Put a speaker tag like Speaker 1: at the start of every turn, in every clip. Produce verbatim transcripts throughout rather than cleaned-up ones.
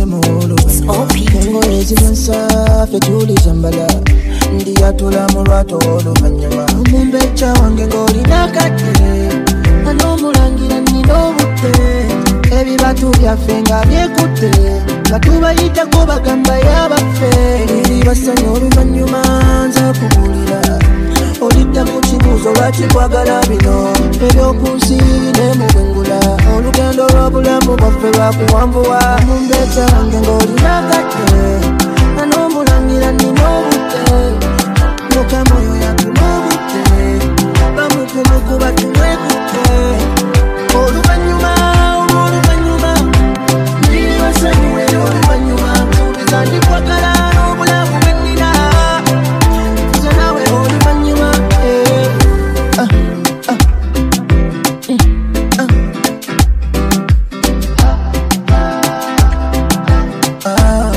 Speaker 1: mulu Nengo ezi mansa fetuli zambala Ndiya tula mulwato oluvanyuma Mumbecha wange ngoli nakate Ano mulangira nino bute Ebi batu byafenga byekute Batuba yita kuba gamba yabafe Nili basanya oluvanyuma nza kubulira Olita muchibuzo lwaki kwagala bino Ebyokunsi ne mubengula Olugendo lw'obulamu bwaffe lwakuwanvuwa Mumbecha wange ngoli nakate Ano mulangira nino bute Mukamoyo yakunobute Bamukumuku batumwekute Oluvanyuma, oluvanyuma Nili basanyuwe oluvanyuma Tubiza ndikwagala n'obulamu bwennina Tuza nawe oluvanyuma Ah, ah, ah Ah,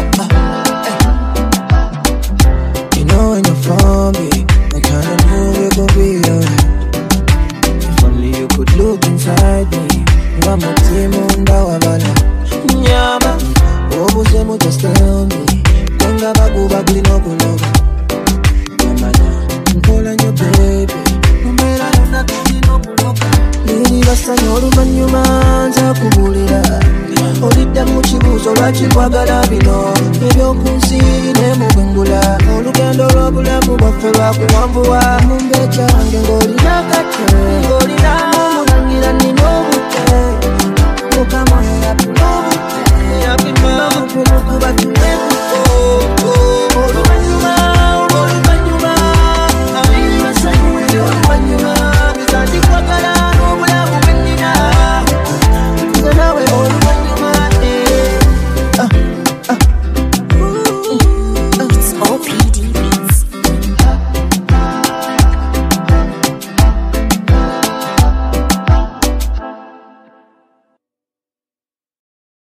Speaker 1: you know when you're from me, I kinda knew it would be alright. If only you could look inside me. Mama timu ndawabala Nyama Obusemu just tell me Tenga bagu bagli no kunoga Yamana Nkola nyo baby Numera yona kuti no kunoga Nili basanya oluvanyuma nza kubulira Olidda mu kibuuzo lwaki kwagala bino Ebyokunsi ne mubengula Olugendo lw'obulamu bwaffe lwakuwanvuwa Mumbecha wange ng'olina kate Ng'olina mulangira nina obute Mukamoyo yakunobute